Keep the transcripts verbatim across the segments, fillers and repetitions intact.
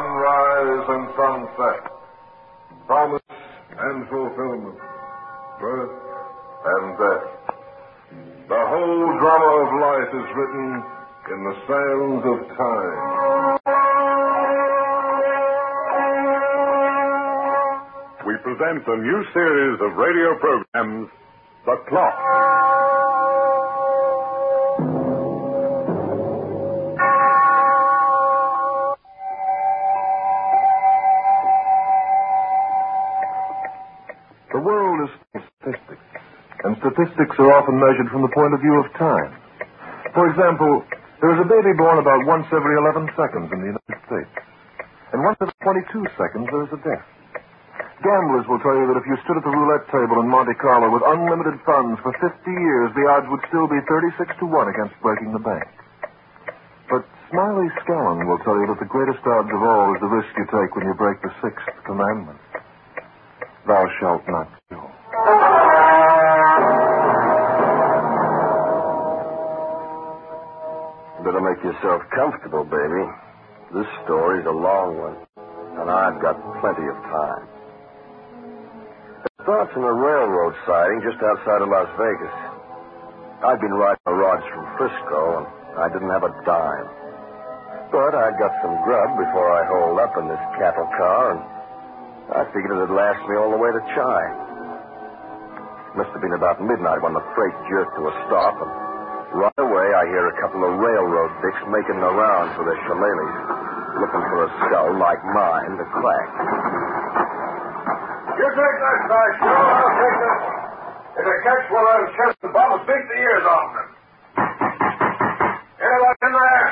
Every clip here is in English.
sunrise and sunset, promise and fulfillment, birth and death. The whole drama of life is written in the sands of time. We present a new series of radio programs, The Clock. The world is statistics, and statistics are often measured from the point of view of time. For example, there is a baby born about once every eleven seconds in the United States. And once every twenty-two seconds, there is a death. Gamblers will tell you that if you stood at the roulette table in Monte Carlo with unlimited funds for fifty years, the odds would still be thirty-six to one against breaking the bank. But Smiley Scallon will tell you that the greatest odds of all is the risk you take when you break the sixth commandment. Thou shalt not kill. Better make yourself comfortable, baby. This story's a long one, and I've got plenty of time. It starts in a railroad siding just outside of Las Vegas. I'd been riding the rods from Frisco, and I didn't have a dime. But I'd got some grub before I holed up in this cattle car, and I figured it'd last me all the way to Chi. Must have been about midnight when the freight jerked to a stop, and right away I hear a couple of railroad dicks making the rounds with their shillelaghs, looking for a skull like mine to crack. You take that side, Joe. I'll take this one. If they catch one of them chest and bottle, beat the ears off them. Anybody in there?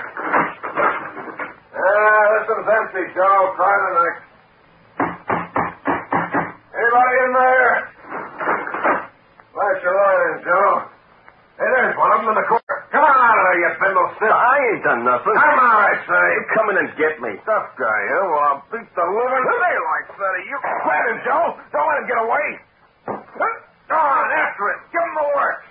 Ah, this one's empty, Joe. Try the next. Anybody in there? Flash your line, Joe. Hey, there's one of them in the corner. Come on out of there, you bindle stiff. I ain't done nothing. Come on, I say. You come in and get me. Tough guy, you. Well, I'll beat the living daylights out of you. Grab him, Joe. Don't let him get away. Go on, after it. Give him the works.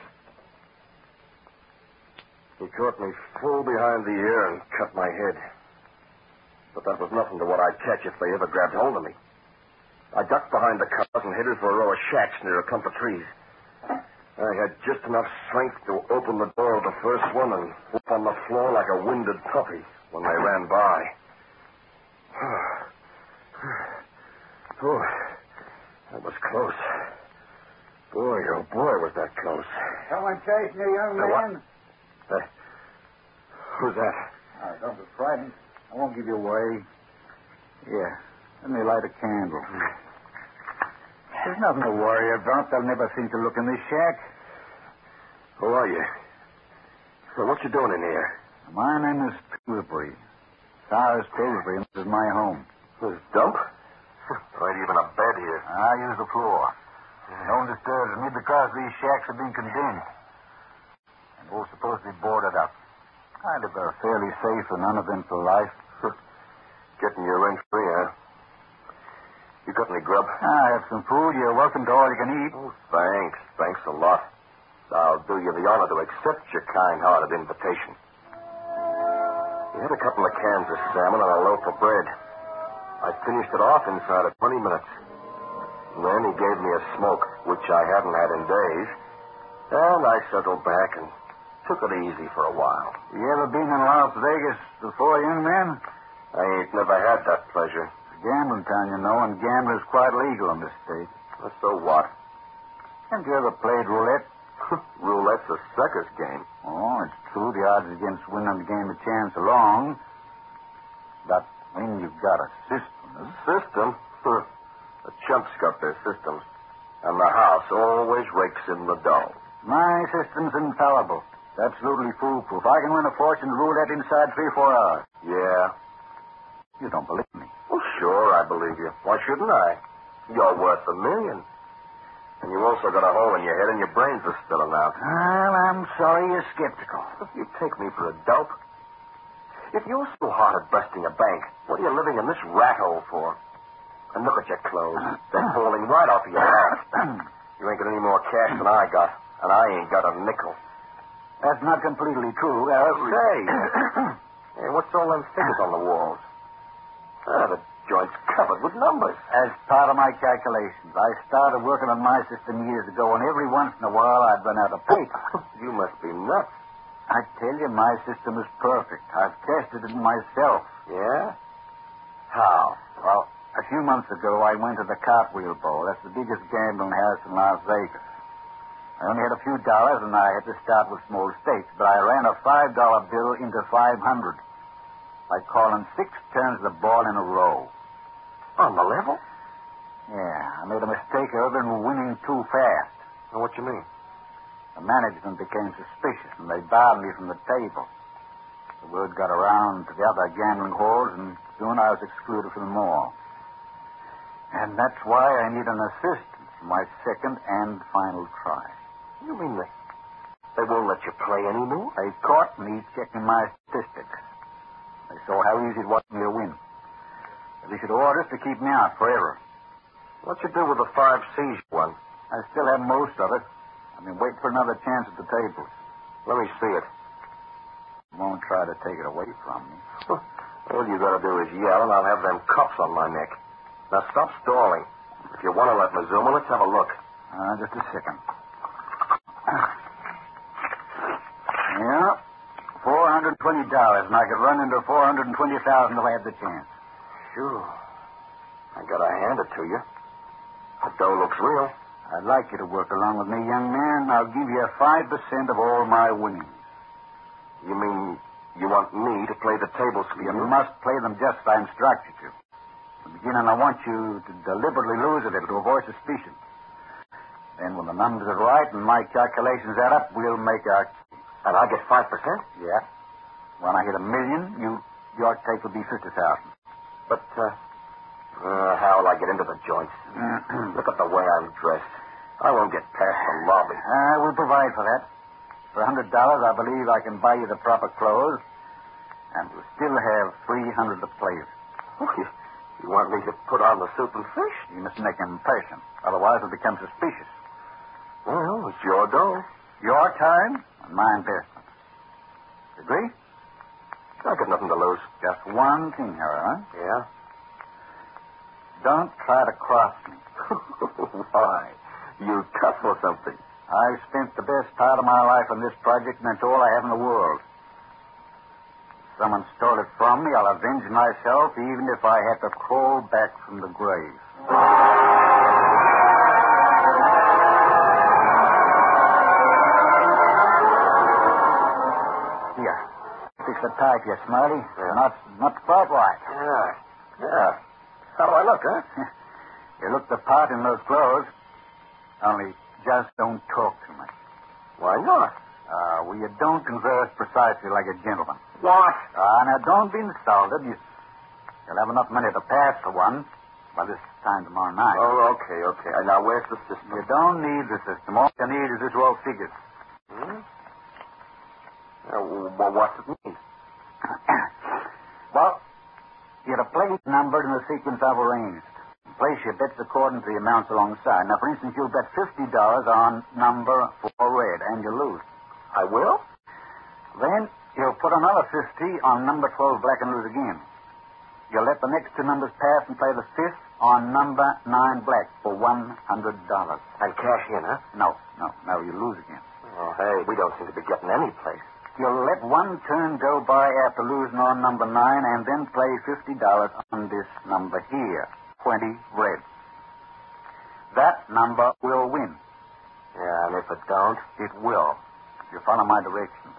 He caught me full behind the ear and cut my head. But that was nothing to what I'd catch if they ever grabbed hold of me. I ducked behind the cars and headed for a row of shacks near a clump of trees. I had just enough strength to open the door of the first one and whoop on the floor like a winded puppy when they ran by. Oh, that was close. Boy, oh boy, was that close. Someone chasing you, young man? Uh, who's that? All right, don't be frightened. I won't give you away. Here, let me light a candle. There's nothing to worry about. They'll never think to look in this shack. Who are you? Well, what you doing in here? My name is Pillsbury. Cyrus Pillsbury, and this is my home. This dump? There ain't even a bed here. I use the floor. No one disturbs me because these shacks have been condemned. And all supposed to be boarded up. I live a fairly safe and uneventful life. Getting your rent free, huh? You got any grub? I have some food. You're welcome to all you can eat. Oh, thanks. Thanks a lot. I'll do you the honor to accept your kind-hearted invitation. He had a couple of cans of salmon and a loaf of bread. I finished it off inside of twenty minutes. And then he gave me a smoke, which I hadn't had in days. And I settled back and took it easy for a while. You ever been in Las Vegas before, young man? I ain't never had that pleasure. Gambling town, you know, and gambling's quite legal in this state. Well, so what? Haven't you ever played roulette? Roulette's a sucker's game. Oh, it's true. The odds against winning the game of chance are long. But when you've got a system... A system? The chumps got their systems. And the house always rakes in the dough. My system's infallible. Absolutely foolproof. I can win a fortune roulette inside three or four hours. Yeah? You don't believe me? Well, sure, I believe you. Why shouldn't I? You're worth a million. And you also got a hole in your head and your brains are spilling out. Well, I'm sorry you're skeptical. You take me for a dope. If you're so hard at busting a bank, what are you living in this rat hole for? And look at your clothes. They're falling right off of your back. You ain't got any more cash than I got, and I ain't got a nickel. That's not completely true. Uh, Say, hey, what's all them figures on the walls? Ah, the joint's covered with numbers. As part of my calculations, I started working on my system years ago, and every once in a while I'd run out of paper. You must be nuts. I tell you, my system is perfect. I've tested it myself. Yeah? How? Well, a few months ago, I went to the Cartwheel Bowl. That's the biggest gambling house in Las Vegas. I only had a few dollars, and I had to start with small stakes, but I ran a five dollar bill into five hundred by calling six turns of the ball in a row. On the level? Yeah, I made a mistake other than winning too fast. Well, what you mean? The management became suspicious, and they barred me from the table. The word got around to the other gambling halls, and soon I was excluded from them all. And that's why I need an assistant for my second and final try. You mean they, they won't let you play anymore? They caught me checking my statistics. They saw how easy it was for me to win. They issued orders to keep me out forever. What'd you do with the five C's you won? I still have most of it. I've been waiting for another chance at the tables. Let me see it. You won't try to take it away from me. All you gotta do is yell, and I'll have them cuffs on my neck. Now, stop stalling. If you want to let Mazuma, let's have a look. Uh, just a second. Yeah, four hundred twenty dollars, and I could run into four hundred twenty thousand dollars if I had the chance. Sure. I gotta hand it to you. The dough looks real. I'd like you to work along with me, young man. I'll give you five percent of all my winnings. You mean you want me to play the tables for you? You must play them just as I instructed you. At the beginning, I want you to deliberately lose a little to avoid suspicion. Then when the numbers are right and my calculations add up, we'll make our... And I get five percent? Yeah. When I hit a million, you, your take will be fifty thousand. But, uh, uh, how'll I get into the joints? Look at the way I'm dressed. I won't get past the lobby. I will provide for that. For a hundred dollars, I believe I can buy you the proper clothes, and we'll still have three hundred to play with. Oh, you, you want me to put on the suit and fish? You must make an impression. Otherwise, it'll become suspicious. Well, it's your dough. Your time and my investment. Agree? I got nothing to lose. Just one thing, however. Yeah? Don't try to cross me. Why? You tough or something? I've spent the best part of my life on this project, and it's all I have in the world. If someone stole it from me, I'll avenge myself, even if I have to crawl back from the grave. Here. Fix the tie for you, Smarty. Yeah. Not, not quite right. Yeah. Yeah. How do I look, huh? You look the part in those clothes. Only just don't talk too much. Why not? Uh, well, you don't converse precisely like a gentleman. What? Ah, uh, now, don't be insulted. You, you'll have enough money to pass for one by this time tomorrow night. Oh, okay, okay. Now, where's the system? You don't need the system. All you need is this raw figures. Hmm? Uh, well, what's it mean? Well, you're to place numbered in the sequence I've arranged. Place your bets according to the amounts alongside. Now, for instance, you'll bet fifty dollars on number four red, and you lose. I will? Then you'll put another fifty on number twelve black and lose again. You'll let the next two numbers pass and play the fifth on number nine black for one hundred dollars. And cash in, huh? No, no, no, you lose again. Oh, hey, we don't seem to be getting any place. You'll let one turn go by after losing on number nine and then play fifty dollars on this number here, twenty red. That number will win. Yeah, and if it don't? It will, if you follow my directions.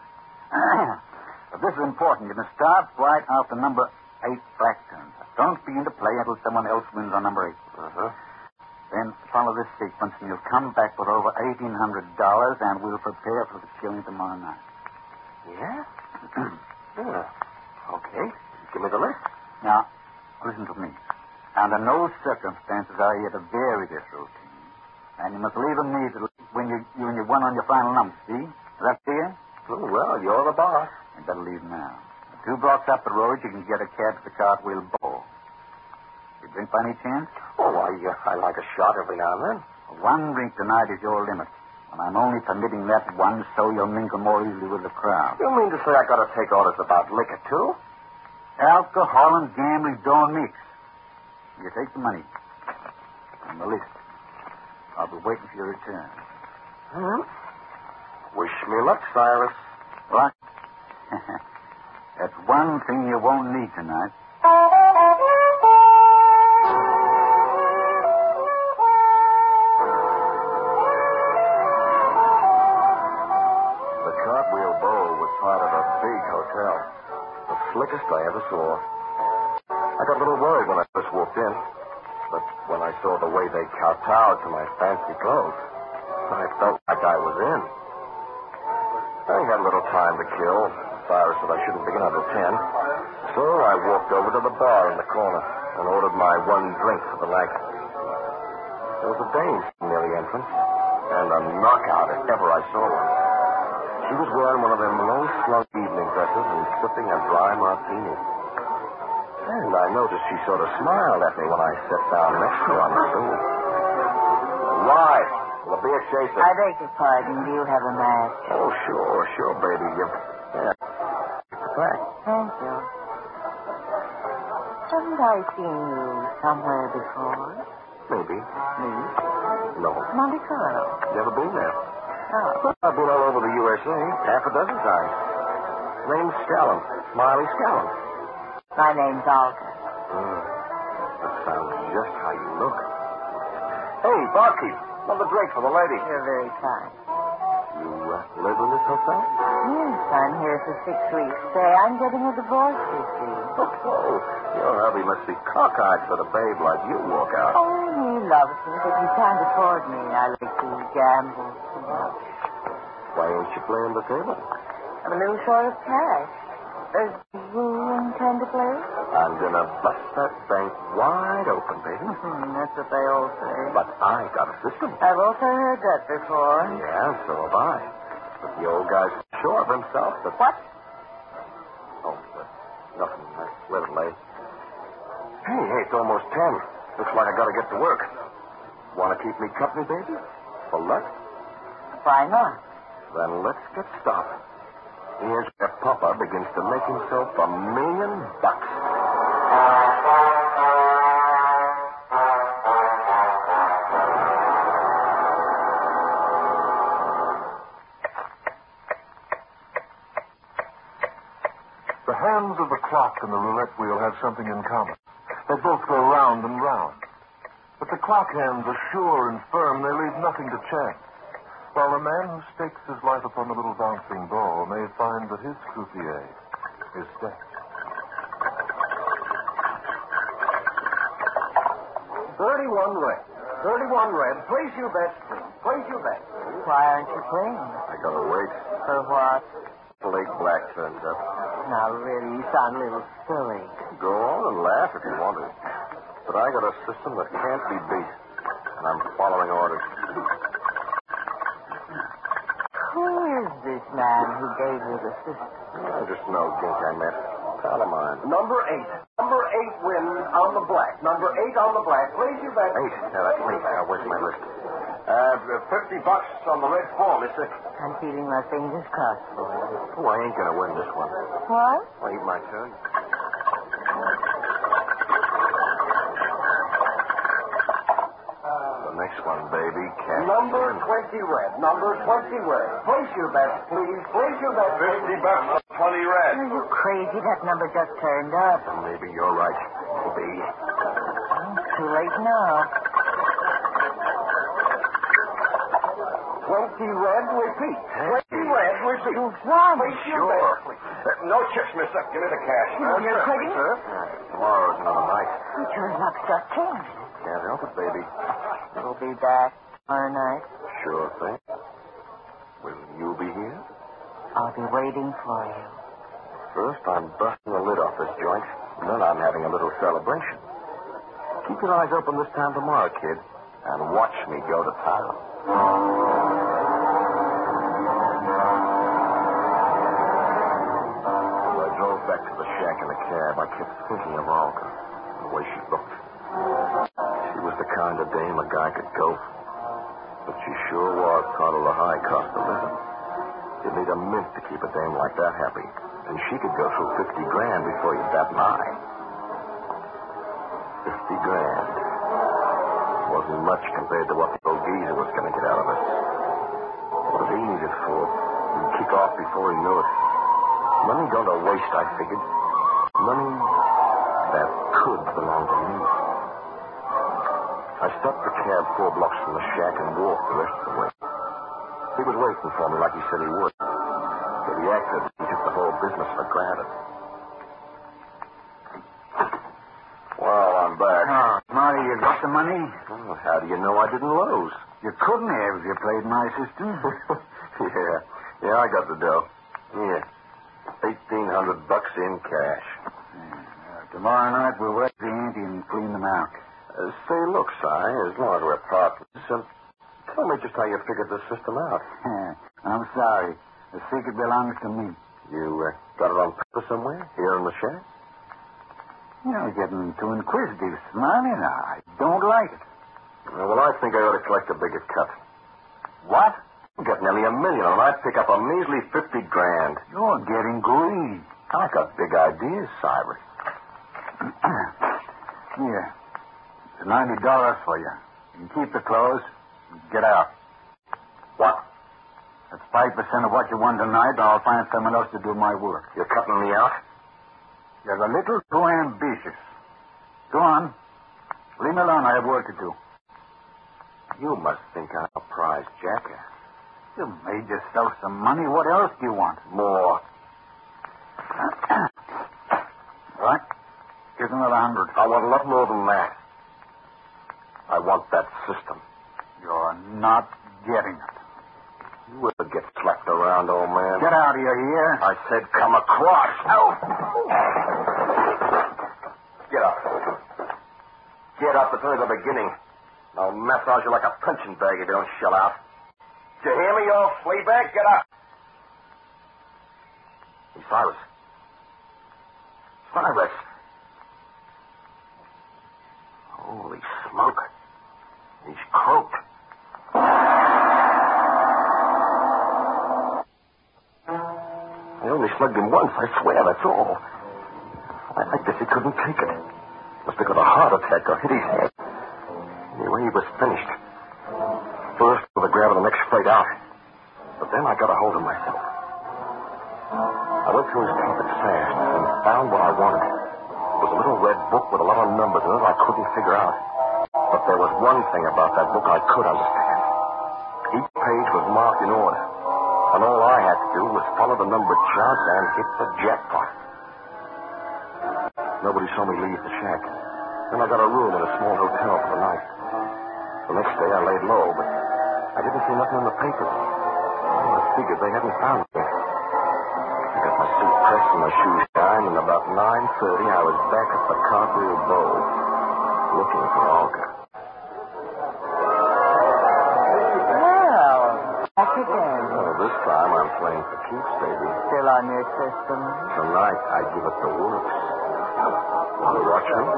But this is important. You must start right after number eight black turns. Don't begin to play until someone else wins on number eight. Uh-huh. Then follow this sequence, and you'll come back with over eighteen hundred dollars, and we'll prepare for the killing tomorrow night. Yeah? Yeah. Okay. Give me the list. Now, listen to me. Under no circumstances are you to vary this routine. And you must leave immediately when you, when you won on your final number, see? Is that clear? Oh, well, you're the boss. You better leave now. Two blocks up the road, you can get a cab to the Cartwheel Bowl. You drink by any chance? Oh, I, uh, I like a shot every now and then. One drink tonight is your limit. And I'm only permitting that one so you'll mingle more easily with the crowd. You mean to say I got to take orders about liquor, too? Alcohol and gambling don't mix. You take the money. On the list. I'll be waiting for your return. Hmm? Wish me luck, Cyrus. What? That's one thing you won't need tonight. The Cartwheel Bowl was part of a big hotel. The slickest I ever saw. I got a little worried when I first walked in. But when I saw the way they kowtowed to my fancy clothes, I felt like I was in. I had a little time to kill. Cyrus said I shouldn't begin until ten. So I walked over to the bar in the corner and ordered my one drink for the night. There was a dame near the entrance, and a knockout if ever I saw one. She was wearing one of them low-slung evening dresses and sipping a dry martini. And I noticed she sort of smiled at me when I sat down next to her on the stool. Why? Will it be a chaser? I beg your pardon. Do you have a match? Oh, sure, sure, baby. You... Yeah. Thanks. Thank you. Haven't I seen you somewhere before? Maybe. Me? No. Monte Carlo. Never been there. Oh. I've been all over the U S A half a dozen times. Name's Scallon. Smiley Scallon. My name's Olga. Mm. That sounds just how you look. Hey, barkeep. Another drink for the lady. You're very kind. You uh, live in this hotel? Yes, I'm here for six weeks. Say, I'm getting a divorce, you see. Oh, your hubby must be cockeyed for the babe like you walk out. Oh, he loves me, but he can't afford me. I like to gamble too much. Why ain't you playing the table? I'm a little short of cash. Uh, do you intend to play? I'm gonna bust that bank wide open, baby. Hmm, that's what they all say. But I got a system. I've also heard that before. Yeah, so have I. But the old guy's sure of himself that... What? Oh, but nothing. I let it lay. Hey, hey, it's almost ten. Looks like I gotta get to work. Want to keep me company, baby? For luck? Why not? Then let's get started. Here's where Papa begins to make himself a million bucks. The hands of the clock and the roulette wheel have something in common. They both go round and round. But the clock hands are sure and firm. They leave nothing to chance. While the man who stakes his life upon the little bouncing ball may find that his croupier is dead. Thirty-one red. Thirty-one red. Place your bets, please. Place your bets. Why aren't you playing? I gotta wait. For what? Lake Black turns up. Now, really, you sound a little silly. Go on and laugh if you want to. But I got a system that can't be beat. And I'm following orders. Who is this man who gave you the system? I just know gink I met. Pal of mine. Number eight. Number eight wins on the black. Number eight on the black. Place your bets. Eight. Yeah, that's me. Now, where's my list? Uh, fifty bucks on the red four, mister. I'm keeping my fingers crossed for you. Oh, I ain't gonna win this one. What? Wait my turn. The next one, baby. Cash. Number twenty red. Number twenty red. Place your bets, please. Place your bets. Fifty bucks on twenty red. Are you crazy? That number just turned up. Maybe you're right. Maybe. It's too late now. Twenty red, repeat. Twenty red, repeat. You won. Place your Sure. bets, please. Uh, no chips, mister. Give me the cash. You're Sure, kidding? sir. Tomorrow's another night. But your luck's just changed. Can't help it, baby. You'll be back tomorrow night. Sure thing. Will you be here? I'll be waiting for you. First, I'm busting the lid off this joint, and then I'm having a little celebration. Keep your eyes open this time tomorrow, kid, and watch me go to town. As I drove back to the shack in the cab, I kept thinking of Olga, the way she looked. She was the kind of dame a guy could go for. But she sure was part of the high cost of living. You'd need a mint to keep a dame like that happy. And she could go through fifty grand before you bat an eye. Fifty grand. Wasn't much compared to what the old geezer was going to get out of us. What did he need it for? He'd kick off before he knew it. Money gone to waste, I figured. Money that could belong to me. I stopped the cab four blocks from the shack and walked the rest of the way. He was waiting for me like he said he would. But he acted he took the whole business for granted. Well, I'm back. Oh, Marty, you got the money? Oh, how do you know I didn't lose? You couldn't have if you played my system. yeah. Yeah, I got the dough. Here. Eighteen hundred bucks in cash. Yeah. Uh, tomorrow night we'll work the ante and clean them out. Uh, say, look, Si, as long as we're partners, uh, tell me just how you figured this system out. I'm sorry. The secret belongs to me. You uh, got it on paper somewhere? Here in the shack? You're getting too inquisitive, Smiley. I don't like it. Uh, well, I think I ought to collect a bigger cut. What? You got nearly a million, and I pick up a measly fifty grand. You're getting greedy. I got big ideas, Cyrus. Here. It's ninety dollars for you. You can keep the clothes and get out. What? That's five percent of what you won tonight, or I'll find someone else to do my work. You're cutting me out? You're a little too ambitious. Go on. Leave me alone. I have work to do. You must think I'm a prize jackass. You made yourself some money. What else do you want? More. What? Here's another hundred. I want a lot more than that. I want that system. You're not getting it. You will get slapped around, old man. Get out of here. I said come across. Oh. Get up. Get up. It's only the beginning. I'll massage you like a punching bag if you don't shell out. Did you hear me, you old fleabag? Get up. Hey, Cyrus. Cyrus. Holy smoke. He's croaked. I only slugged him once, I swear, that's all. I, I guess he couldn't take it. Must have got a heart attack or hit his head. Anyway, he was finished. First with a grab of the next freight out. But then I got a hold of myself. I went through his pockets fast and found what I wanted. It was a little red book with a lot of numbers in it I couldn't figure out. But there was one thing about that book I could understand. Each page was marked in order. And all I had to do was follow the numbered charts and hit the jackpot. Nobody saw me leave the shack. Then I got a room in a small hotel for the night. The next day I laid low, but I didn't see nothing in the papers. Oh, I figured they hadn't found me. I got my suit pressed and my shoes shined, and about nine thirty I was back at the Cartwheel Bowl, looking for Olga. Well, back again. Well, this time I'm playing for keeps, baby. Still on your system? Tonight I give it the works. Want to watch me?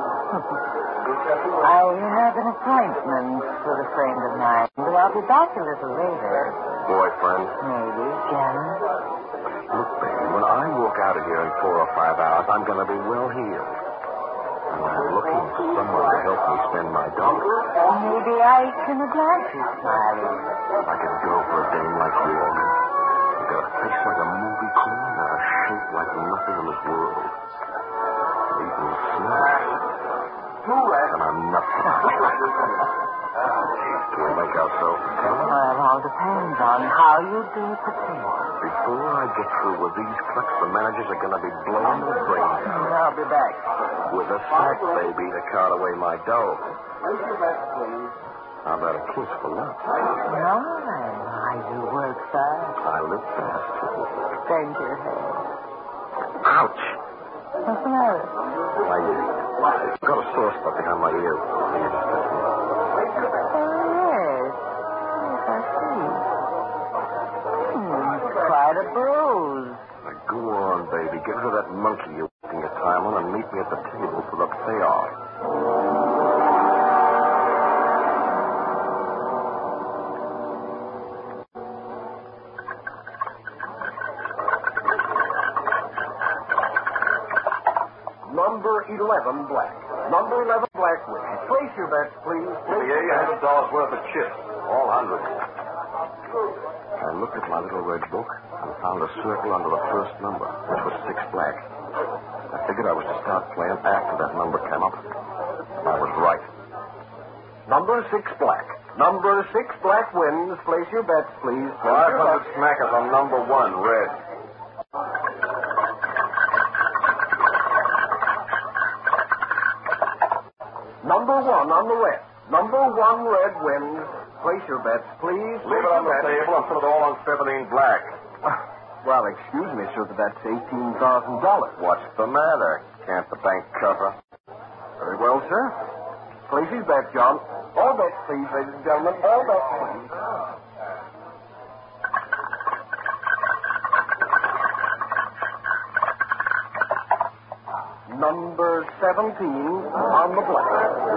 I have an appointment with a friend of mine, but I'll be back a little later. Boyfriend? Maybe, Jen. Look, baby, when I walk out of here in four or five hours, I'm going to be well healed. And I'm looking for someone to help me spend my dollars. Maybe I can oblige you, Smiley. I could go for a dame like you, Olga. You got a face like a movie queen and a shape like nothing in this world. Even smell. And I'm nuts about you. Can we make ourselves together? Well, it all depends on how you do prepare. Before I get through with these clicks, the managers are going to be blowing their brains out. I'll be back. With a sack, baby, to cart away my dough. How about a kiss for luck? No, I do work fast. I live fast. Thank you, Harry. Ouch! What's the matter? I uh, got a sore spot behind my ear. Oh, yes. Yes, I see. Hmm, quite a bruise. Now, go on, baby. Get rid of that monkey you're wasting your time on and meet me at the table for the payoff. eleven black. Number eleven black wins. Place your bets, please. Give me eight hundred dollars worth of chips. All hundreds. I looked at my little red book and found a circle under the first number, which was six black. I figured I was to start playing after that number came up. I was right. Number six black. Number six black wins. Place your bets, please. five hundred smackers on number one, red. Number one on the red. Number one red wins. Place your bets, please. Leave it on the table and put it all on seventeen black. Well, excuse me, sir, but that's eighteen thousand dollars. What's the matter? Can't the bank cover? Very well, sir. Place his bet, John. All bets, please, ladies and gentlemen. All bets, please. Number seventeen on the black.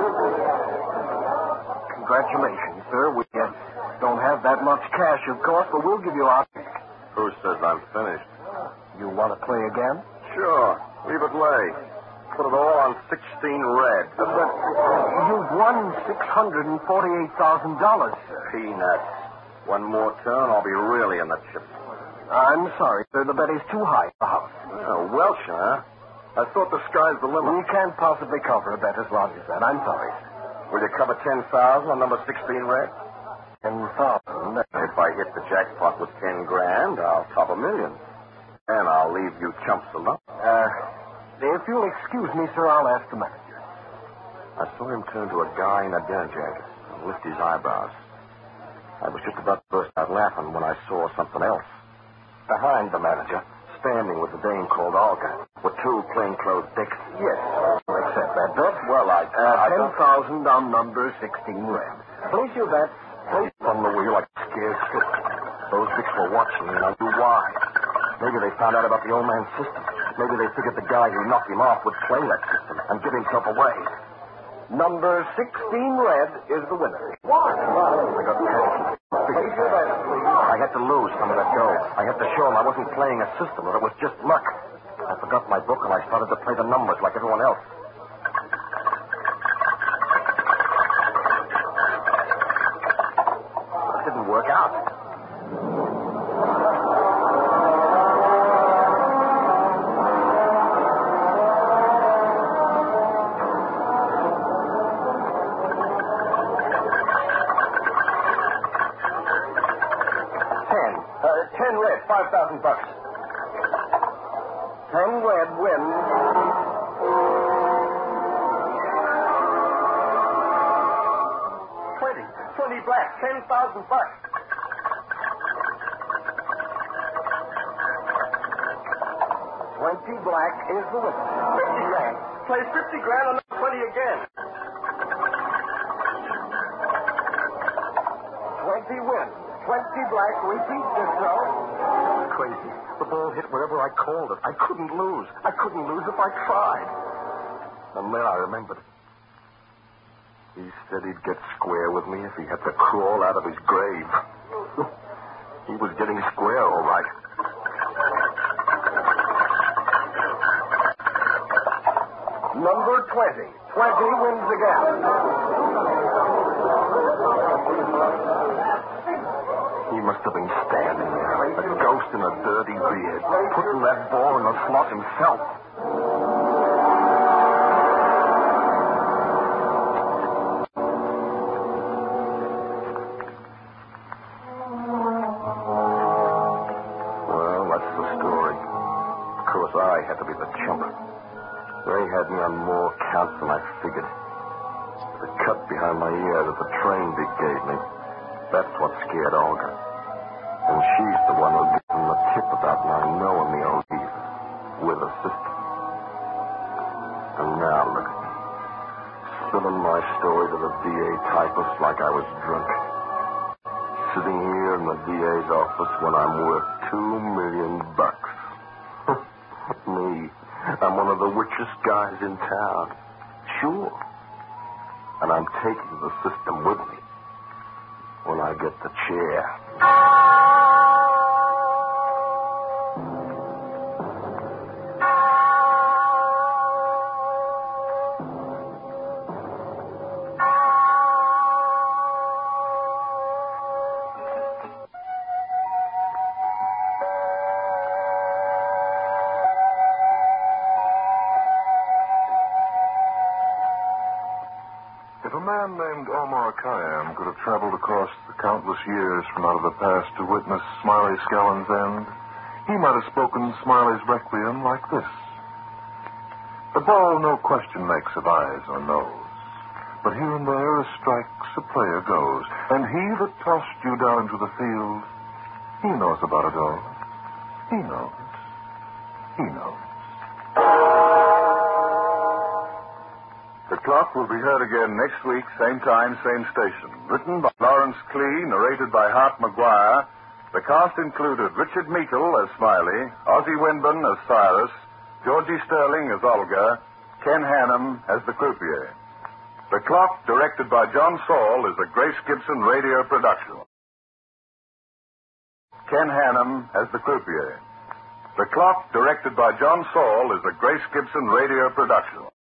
Congratulations, sir. We uh, don't have that much cash, of course, but we'll give you our... Who says I'm finished? You want to play again? Sure. Leave it lay. Put it all on sixteen red. But you've won six hundred forty-eight thousand dollars, sir. Peanuts. One more turn, I'll be really in the chips. I'm sorry, sir. The bet is too high for the house. Oh, Welsh, huh? I thought the sky's the limit. We can't possibly cover a bet as large as that. I'm sorry, sir. Will you cover ten thousand on number sixteen red? ten thousand. If I hit the jackpot with ten grand, I'll top a million. And I'll leave you chumps alone. Uh, if you'll excuse me, sir, I'll ask the manager. I saw him turn to a guy in a dinner jacket and lift his eyebrows. I was just about to burst out laughing when I saw something else. Behind the manager, standing with a dame called Olga, with two plainclothes dicks. Yes, I'll accept that bet. Well, I... Uh, I ten thousand on number sixteen red. Place your bets. Place on the wheel like a scared kid. Those dicks were watching me, and I knew why. Maybe they found out about the old man's system. Maybe they figured the guy who knocked him off would play that system and give himself away. Number sixteen red is the winner. Why? I got panicky. Place your bets, please. I had to lose some of that dough. I had to show him I wasn't playing a system, that it was just luck. I forgot my book, and I started to play the numbers like everyone else. It didn't work out. Five thousand bucks. Ten red wins. Twenty. Twenty black. Ten thousand bucks. Twenty black is the winner. Fifty grand. Play fifty grand on twenty again. Twenty wins. Twenty black repeats itself. Crazy. The ball hit wherever I called it. I couldn't lose. I couldn't lose if I tried. And then I remembered. He said he'd get square with me if he had to crawl out of his grave. He was getting square, all right. Number twenty. Twenty wins again. He must have been standing there, a ghost in a dirty beard, putting that ball in the slot himself. Well, that's the story. Of course, I had to be the chump. They had me on more counts than I figured. The cut behind my ear that the train Dick gave me, that's what scared Olga. And she's the one who gave him the tip about my knowing the old thief with a sister. And now look at me. Spilling my story to the D A typist like I was drunk. Sitting here in the D A's office when I'm worth two million bucks. Me. I'm one of the richest guys in town. Sure. And I'm taking the system with me when I get the chair. man named Omar Khayyam could have traveled across the countless years from out of the past to witness Smiley Scallon's end, he might have spoken Smiley's requiem like this. The ball no question makes of eyes or nose, but here and there a strikes, a player goes, and he that tossed you down to the field, he knows about it all. He knows. He knows. The Clock will be heard again next week, same time, same station. Written by Lawrence Klee, narrated by Hart McGuire. The cast included Richard Meikle as Smiley, Ozzie Winburn as Cyrus, Georgie Sterling as Olga, Ken Hannum as the croupier. The Clock, directed by John Saul, is a Grace Gibson radio production. Ken Hannum as the croupier. The Clock, directed by John Saul, is a Grace Gibson radio production.